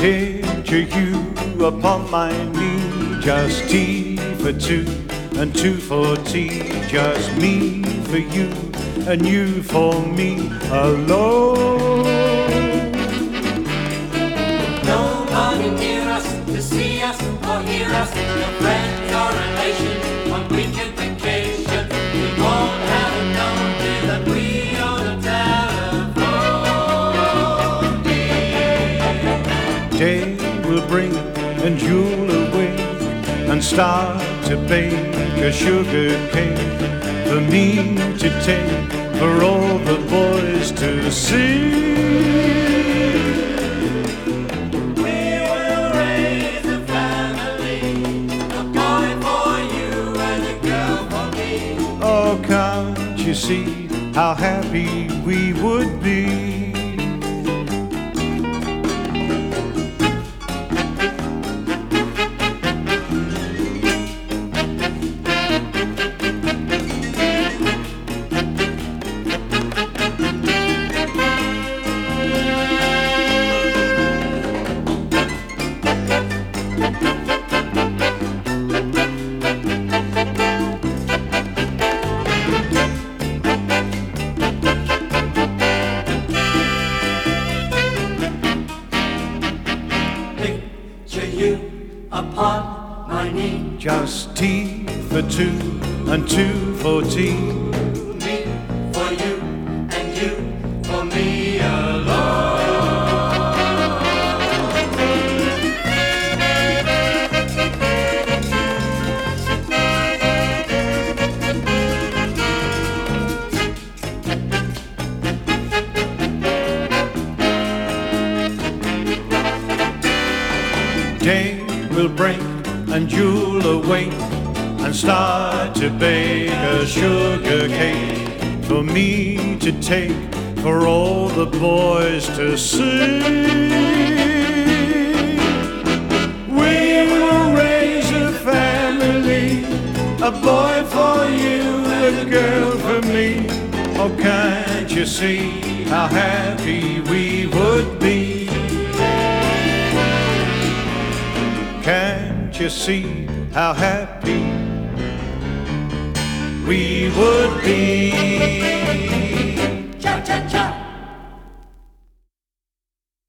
Picture you upon my knee, just tea for two and two for tea, just me for you and you for me alone. Nobody near us to see us or hear us, no friends or relations on weekend vacation. We won't have a number that we own a telephone. Day will bring and you'll awake and start to bake a sugar cake for me to take, for all the boys to see. We will raise a family, a boy for you and a girl for me. Oh, can't you see how happy we would be? Picture you upon my knee, Just tea for two and two for tea, me for you and you for me alone. Day will break and you'll awake and start to bake a sugar cake for me to take, for all the boys to see. We will raise a family, a boy for you, a girl for me. Oh, can't you see how happy we would be? Can't you see how happy we would be? Cha cha cha.